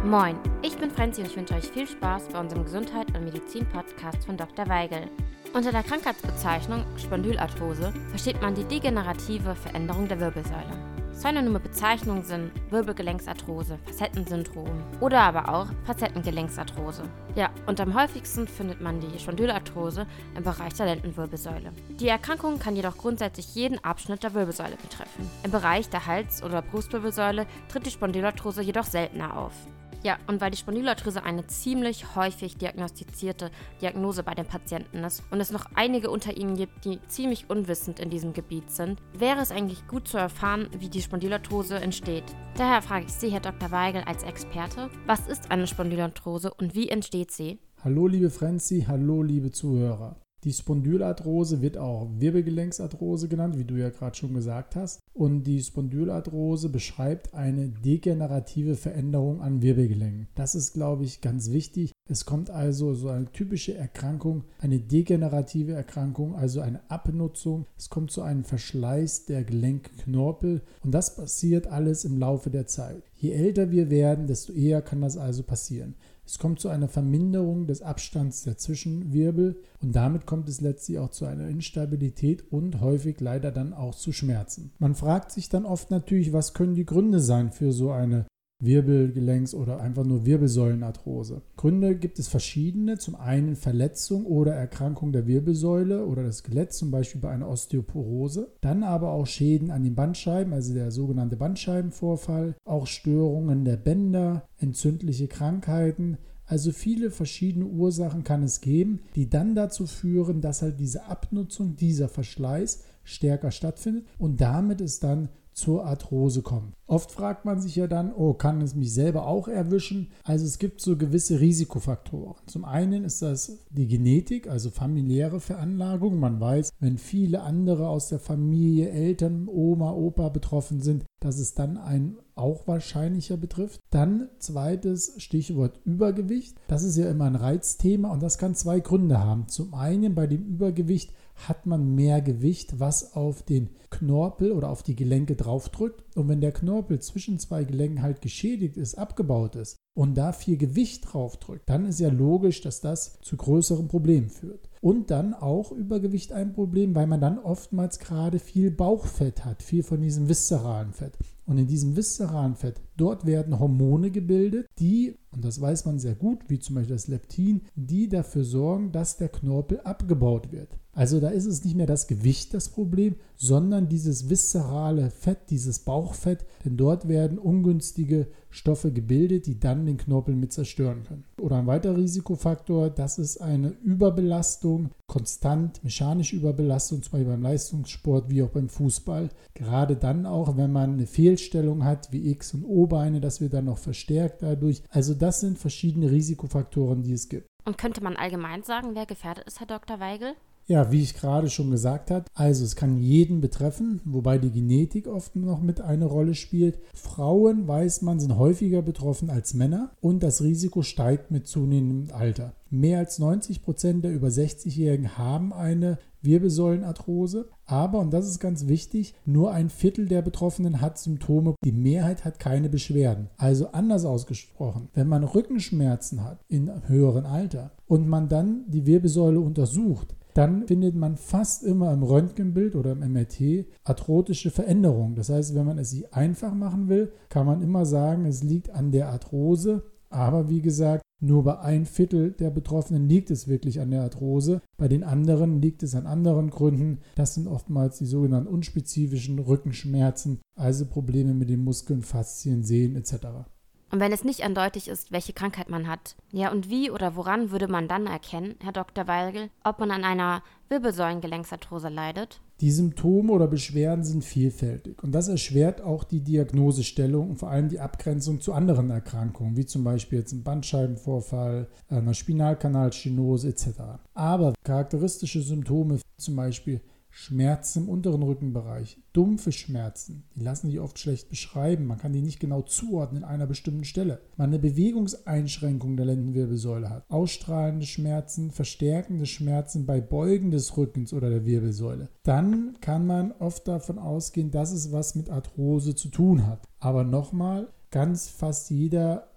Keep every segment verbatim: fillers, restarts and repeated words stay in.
Moin, ich bin Franzi und ich wünsche euch viel Spaß bei unserem Gesundheit- und Medizin-Podcast von Doktor Weigel. Unter der Krankheitsbezeichnung Spondylarthrose versteht man die degenerative Veränderung der Wirbelsäule. Synonyme Bezeichnungen sind Wirbelgelenksarthrose, Facettensyndrom oder aber auch Facettengelenksarthrose. Ja, und am häufigsten findet man die Spondylarthrose im Bereich der Lendenwirbelsäule. Die Erkrankung kann jedoch grundsätzlich jeden Abschnitt der Wirbelsäule betreffen. Im Bereich der Hals- oder Brustwirbelsäule tritt die Spondylarthrose jedoch seltener auf. Ja, und weil die Spondylarthrose eine ziemlich häufig diagnostizierte Diagnose bei den Patienten ist und es noch einige unter ihnen gibt, die ziemlich unwissend in diesem Gebiet sind, wäre es eigentlich gut zu erfahren, wie die Spondylarthrose entsteht. Daher frage ich Sie, Herr Doktor Weigel, als Experte, was ist eine Spondylarthrose und wie entsteht sie? Hallo liebe Franzi, hallo liebe Zuhörer. Die Spondylarthrose wird auch Wirbelgelenksarthrose genannt, wie du ja gerade schon gesagt hast. Und die Spondylarthrose beschreibt eine degenerative Veränderung an Wirbelgelenken. Das ist, glaube ich, ganz wichtig. Es kommt also so eine typische Erkrankung, eine degenerative Erkrankung, also eine Abnutzung. Es kommt zu einem Verschleiß der Gelenkknorpel und das passiert alles im Laufe der Zeit. Je älter wir werden, desto eher kann das also passieren. Es kommt zu einer Verminderung des Abstands der Zwischenwirbel und damit kommt es letztlich auch zu einer Instabilität und häufig leider dann auch zu Schmerzen. Man fragt sich dann oft natürlich, was können die Gründe sein für so eine Wirbelgelenks- oder einfach nur Wirbelsäulenarthrose. Gründe gibt es verschiedene, zum einen Verletzung oder Erkrankung der Wirbelsäule oder des Skeletts, zum Beispiel bei einer Osteoporose. Dann aber auch Schäden an den Bandscheiben, also der sogenannte Bandscheibenvorfall, auch Störungen der Bänder, entzündliche Krankheiten. Also viele verschiedene Ursachen kann es geben, die dann dazu führen, dass halt diese Abnutzung, dieser Verschleiß stärker stattfindet und damit es dann zur Arthrose kommt. Oft fragt man sich ja dann, oh, kann es mich selber auch erwischen? Also es gibt so gewisse Risikofaktoren. Zum einen ist das die Genetik, also familiäre Veranlagung. Man weiß, wenn viele andere aus der Familie, Eltern, Oma, Opa betroffen sind, dass es dann einen auch wahrscheinlicher betrifft. Dann zweites Stichwort Übergewicht. Das ist ja immer ein Reizthema und das kann zwei Gründe haben. Zum einen bei dem Übergewicht hat man mehr Gewicht, was auf den Knorpel oder auf die Gelenke draufdrückt. Und wenn der Knorpel zwischen zwei Gelenken halt geschädigt ist, abgebaut ist und da viel Gewicht draufdrückt, dann ist ja logisch, dass das zu größeren Problemen führt. Und dann auch Übergewicht ein Problem, weil man dann oftmals gerade viel Bauchfett hat, viel von diesem viszeralen Fett. Und in diesem viszeralen Fett, dort werden Hormone gebildet, die, und das weiß man sehr gut, wie zum Beispiel das Leptin, die dafür sorgen, dass der Knorpel abgebaut wird. Also da ist es nicht mehr das Gewicht das Problem, sondern dieses viszerale Fett, dieses Bauchfett, denn dort werden ungünstige Stoffe gebildet, die dann den Knorpel mit zerstören können. Oder ein weiterer Risikofaktor, das ist eine Überbelastung, konstant mechanische Überbelastung, zum Beispiel beim Leistungssport wie auch beim Fußball. Gerade dann auch, wenn man eine Fehlstellung hat, wie X- und O-Beine, das wird dann noch verstärkt dadurch. Also das sind verschiedene Risikofaktoren, die es gibt. Und könnte man allgemein sagen, wer gefährdet ist, Herr Doktor Weigel? Ja, wie ich gerade schon gesagt habe, also es kann jeden betreffen, wobei die Genetik oft noch mit eine Rolle spielt. Frauen, weiß man, sind häufiger betroffen als Männer und das Risiko steigt mit zunehmendem Alter. Mehr als neunzig Prozent der über sechzigjährigen haben eine Wirbelsäulenarthrose, aber, und das ist ganz wichtig, nur ein Viertel der Betroffenen hat Symptome, die Mehrheit hat keine Beschwerden. Also anders ausgesprochen, wenn man Rückenschmerzen hat in höherem Alter und man dann die Wirbelsäule untersucht, dann findet man fast immer im Röntgenbild oder im M R T arthrotische Veränderungen. Das heißt, wenn man es sich einfach machen will, kann man immer sagen, es liegt an der Arthrose. Aber wie gesagt, nur bei ein Viertel der Betroffenen liegt es wirklich an der Arthrose. Bei den anderen liegt es an anderen Gründen. Das sind oftmals die sogenannten unspezifischen Rückenschmerzen, also Probleme mit den Muskeln, Faszien, Sehnen et cetera. Und wenn es nicht eindeutig ist, welche Krankheit man hat, ja und wie oder woran würde man dann erkennen, Herr Doktor Weigel, ob man an einer Wirbelsäulengelenksarthrose leidet? Die Symptome oder Beschwerden sind vielfältig und das erschwert auch die Diagnosestellung und vor allem die Abgrenzung zu anderen Erkrankungen, wie zum Beispiel jetzt ein Bandscheibenvorfall, einer Spinalkanalstenose et cetera. Aber charakteristische Symptome, zum Beispiel Schmerzen im unteren Rückenbereich, dumpfe Schmerzen, die lassen sich oft schlecht beschreiben, man kann die nicht genau zuordnen an einer bestimmten Stelle. Man eine Bewegungseinschränkung der Lendenwirbelsäule hat, ausstrahlende Schmerzen, verstärkende Schmerzen bei Beugen des Rückens oder der Wirbelsäule. Dann kann man oft davon ausgehen, dass es was mit Arthrose zu tun hat. Aber nochmal, ganz fast jeder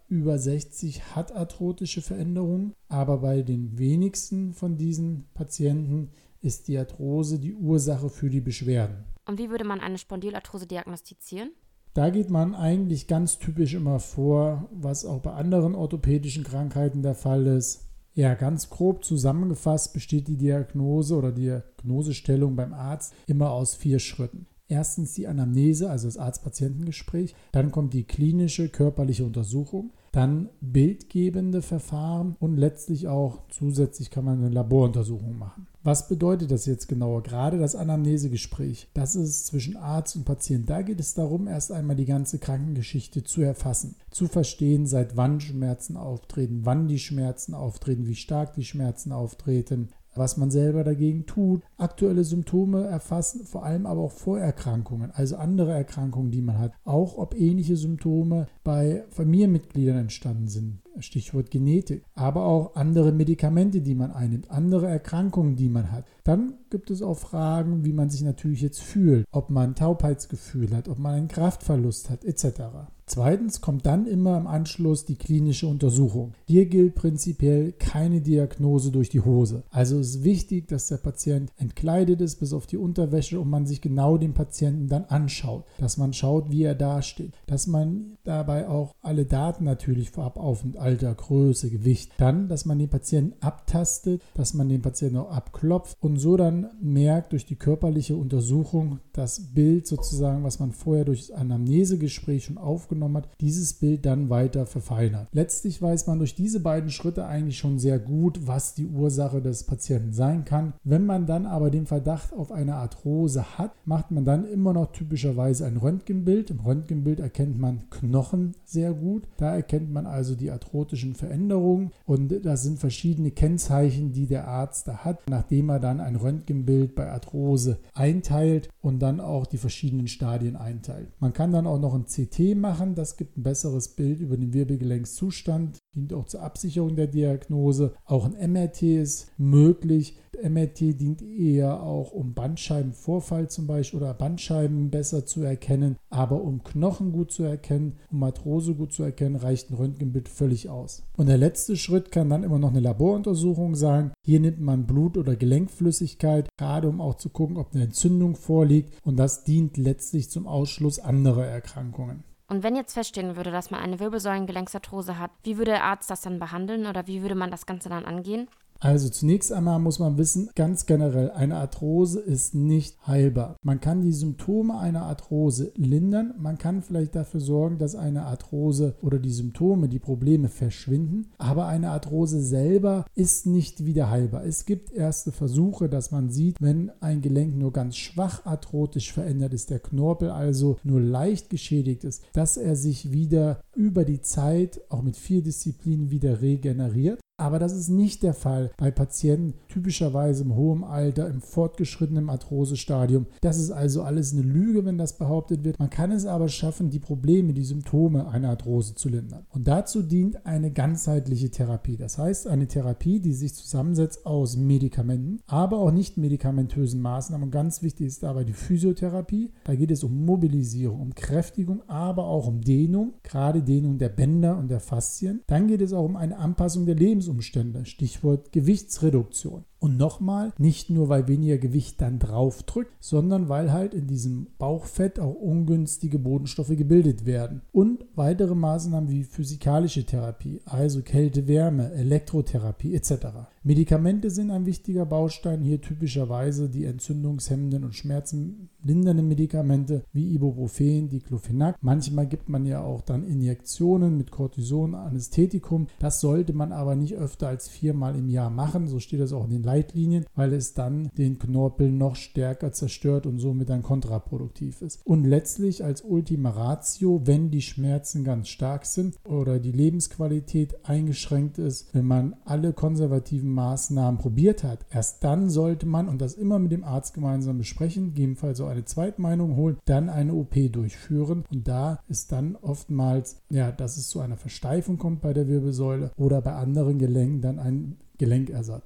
über sechzig hat arthrotische Veränderungen, aber bei den wenigsten von diesen Patienten ist die Arthrose die Ursache für die Beschwerden. Und wie würde man eine Spondylarthrose diagnostizieren? Da geht man eigentlich ganz typisch immer vor, was auch bei anderen orthopädischen Krankheiten der Fall ist. Ja, ganz grob zusammengefasst besteht die Diagnose oder die Diagnosestellung beim Arzt immer aus vier Schritten. Erstens die Anamnese, also das Arzt-Patienten-Gespräch, dann kommt die klinische körperliche Untersuchung, dann bildgebende Verfahren und letztlich auch zusätzlich kann man eine Laboruntersuchung machen. Was bedeutet das jetzt genauer? Gerade das Anamnesegespräch, das ist zwischen Arzt und Patient. Da geht es darum, erst einmal die ganze Krankengeschichte zu erfassen, zu verstehen, seit wann Schmerzen auftreten, wann die Schmerzen auftreten, wie stark die Schmerzen auftreten, was man selber dagegen tut, aktuelle Symptome erfassen, vor allem aber auch Vorerkrankungen, also andere Erkrankungen, die man hat, auch ob ähnliche Symptome bei Familienmitgliedern entstanden sind, Stichwort Genetik, aber auch andere Medikamente, die man einnimmt, andere Erkrankungen, die man hat. Dann gibt es auch Fragen, wie man sich natürlich jetzt fühlt, ob man ein Taubheitsgefühl hat, ob man einen Kraftverlust hat, et cetera. Zweitens kommt dann immer im Anschluss die klinische Untersuchung. Hier gilt prinzipiell keine Diagnose durch die Hose. Also es ist wichtig, dass der Patient entkleidet ist bis auf die Unterwäsche und man sich genau den Patienten dann anschaut, dass man schaut, wie er dasteht, dass man dabei auch alle Daten natürlich vorab aufnimmt, Alter, Größe, Gewicht. Dann, dass man den Patienten abtastet, dass man den Patienten auch abklopft und so dann merkt durch die körperliche Untersuchung das Bild sozusagen, was man vorher durch das Anamnesegespräch schon aufgenommen hat, dieses Bild dann weiter verfeinert. Letztlich weiß man durch diese beiden Schritte eigentlich schon sehr gut, was die Ursache des Patienten sein kann. Wenn man dann aber den Verdacht auf eine Arthrose hat, macht man dann immer noch typischerweise ein Röntgenbild. Im Röntgenbild erkennt man Knochen sehr gut. Da erkennt man also die arthrotischen Veränderungen und das sind verschiedene Kennzeichen, die der Arzt da hat, nachdem er dann ein Röntgenbild bei Arthrose einteilt und dann auch die verschiedenen Stadien einteilt. Man kann dann auch noch ein C T machen. Das gibt ein besseres Bild über den Wirbelgelenkszustand, dient auch zur Absicherung der Diagnose. Auch ein M R T ist möglich. M R T dient eher auch, um Bandscheibenvorfall zum Beispiel oder Bandscheiben besser zu erkennen. Aber um Knochen gut zu erkennen, um Arthrose gut zu erkennen, reicht ein Röntgenbild völlig aus. Und der letzte Schritt kann dann immer noch eine Laboruntersuchung sein. Hier nimmt man Blut oder Gelenkflüssigkeit, gerade um auch zu gucken, ob eine Entzündung vorliegt. Und das dient letztlich zum Ausschluss anderer Erkrankungen. Und wenn jetzt feststehen würde, dass man eine Wirbelsäulengelenksarthrose hat, wie würde der Arzt das dann behandeln oder wie würde man das Ganze dann angehen? Also zunächst einmal muss man wissen, ganz generell, eine Arthrose ist nicht heilbar. Man kann die Symptome einer Arthrose lindern, man kann vielleicht dafür sorgen, dass eine Arthrose oder die Symptome, die Probleme verschwinden, aber eine Arthrose selber ist nicht wieder heilbar. Es gibt erste Versuche, dass man sieht, wenn ein Gelenk nur ganz schwach arthrotisch verändert ist, der Knorpel also nur leicht geschädigt ist, dass er sich wieder über die Zeit, auch mit viel Disziplin, wieder regeneriert. Aber das ist nicht der Fall bei Patienten, typischerweise im hohen Alter, im fortgeschrittenen Arthrosestadium. Das ist also alles eine Lüge, wenn das behauptet wird. Man kann es aber schaffen, die Probleme, die Symptome einer Arthrose zu lindern. Und dazu dient eine ganzheitliche Therapie. Das heißt, eine Therapie, die sich zusammensetzt aus Medikamenten, aber auch nicht medikamentösen Maßnahmen. Und ganz wichtig ist dabei die Physiotherapie. Da geht es um Mobilisierung, um Kräftigung, aber auch um Dehnung, gerade Dehnung der Bänder und der Faszien. Dann geht es auch um eine Anpassung der Lebensumstände. Stichwort Gewichtsreduktion. Und nochmal, nicht nur, weil weniger Gewicht dann drauf drückt, sondern weil halt in diesem Bauchfett auch ungünstige Bodenstoffe gebildet werden. Und weitere Maßnahmen wie physikalische Therapie, also Kälte, Wärme, Elektrotherapie et cetera. Medikamente sind ein wichtiger Baustein, hier typischerweise die entzündungshemmenden und schmerzenlindernden Medikamente wie Ibuprofen, Diclofenac. Manchmal gibt man ja auch dann Injektionen mit Cortison, Anästhetikum. Das sollte man aber nicht öfter als viermal im Jahr machen, so steht das auch in den Leitlinien, weil es dann den Knorpel noch stärker zerstört und somit dann kontraproduktiv ist. Und letztlich als Ultima Ratio, wenn die Schmerzen ganz stark sind oder die Lebensqualität eingeschränkt ist, wenn man alle konservativen Maßnahmen probiert hat, erst dann sollte man, und das immer mit dem Arzt gemeinsam besprechen, gegebenenfalls auch eine Zweitmeinung holen, dann eine O P durchführen. Und da ist dann oftmals, ja, dass es zu einer Versteifung kommt bei der Wirbelsäule oder bei anderen Gelenken dann ein Gelenkersatz.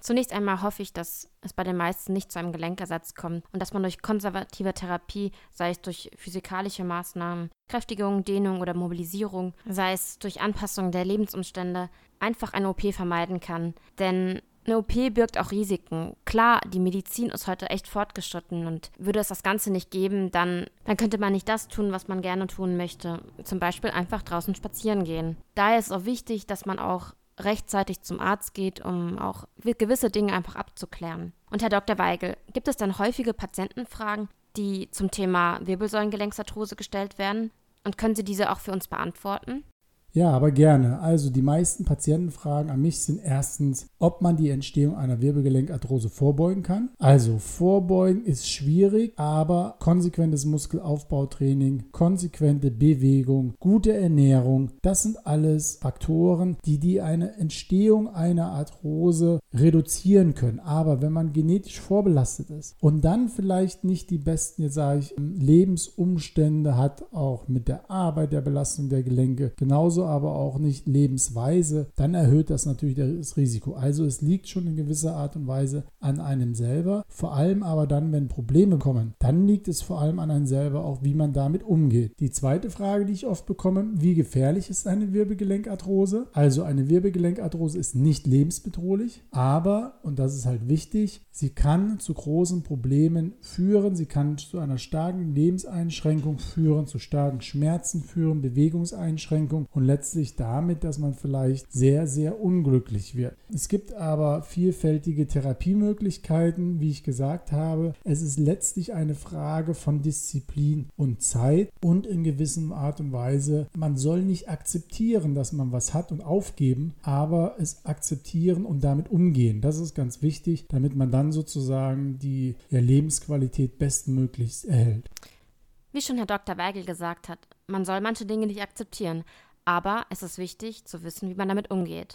Zunächst einmal hoffe ich, dass es bei den meisten nicht zu einem Gelenkersatz kommt und dass man durch konservative Therapie, sei es durch physikalische Maßnahmen, Kräftigung, Dehnung oder Mobilisierung, sei es durch Anpassung der Lebensumstände, einfach eine O P vermeiden kann. Denn eine O P birgt auch Risiken. Klar, die Medizin ist heute echt fortgeschritten und würde es das Ganze nicht geben, dann, dann könnte man nicht das tun, was man gerne tun möchte. Zum Beispiel einfach draußen spazieren gehen. Daher ist es auch wichtig, dass man auch rechtzeitig zum Arzt geht, um auch gewisse Dinge einfach abzuklären. Und Herr Doktor Weigel, gibt es dann häufige Patientenfragen, die zum Thema Wirbelsäulengelenksarthrose gestellt werden? Und können Sie diese auch für uns beantworten? Ja, aber gerne. Also die meisten Patientenfragen an mich sind erstens, ob man die Entstehung einer Wirbelgelenkarthrose vorbeugen kann. Also vorbeugen ist schwierig, aber konsequentes Muskelaufbautraining, konsequente Bewegung, gute Ernährung, das sind alles Faktoren, die die eine Entstehung einer Arthrose reduzieren können. Aber wenn man genetisch vorbelastet ist und dann vielleicht nicht die besten, jetzt sage ich, Lebensumstände hat, auch mit der Arbeit, der Belastung der Gelenke, genauso aber auch nicht Lebensweise, dann erhöht das natürlich das Risiko. Also es liegt schon in gewisser Art und Weise an einem selber, vor allem aber dann, wenn Probleme kommen, dann liegt es vor allem an einem selber auch, wie man damit umgeht. Die zweite Frage, die ich oft bekomme, wie gefährlich ist eine Wirbelgelenkarthrose? Also eine Wirbelgelenkarthrose ist nicht lebensbedrohlich, aber, und das ist halt wichtig, sie kann zu großen Problemen führen, sie kann zu einer starken Lebenseinschränkung führen, zu starken Schmerzen führen, Bewegungseinschränkungen und letztlich damit, dass man vielleicht sehr, sehr unglücklich wird. Es gibt aber vielfältige Therapiemöglichkeiten, wie ich gesagt habe. Es ist letztlich eine Frage von Disziplin und Zeit und in gewisser Art und Weise, man soll nicht akzeptieren, dass man was hat und aufgeben, aber es akzeptieren und damit umgehen. Das ist ganz wichtig, damit man dann sozusagen die ja, Lebensqualität bestmöglichst erhält. Wie schon Herr Doktor Weigel gesagt hat, man soll manche Dinge nicht akzeptieren. Aber es ist wichtig zu wissen, wie man damit umgeht.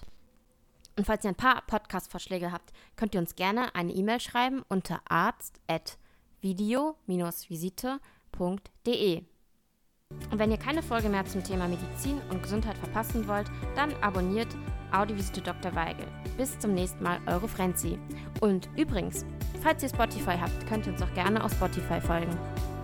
Und falls ihr ein paar Podcast-Vorschläge habt, könnt ihr uns gerne eine E-Mail schreiben unter arzt at video dash visite punkt de. Und wenn ihr keine Folge mehr zum Thema Medizin und Gesundheit verpassen wollt, dann abonniert Audiovisite Doktor Weigel. Bis zum nächsten Mal, eure Frenzi. Und übrigens, falls ihr Spotify habt, könnt ihr uns auch gerne auf Spotify folgen.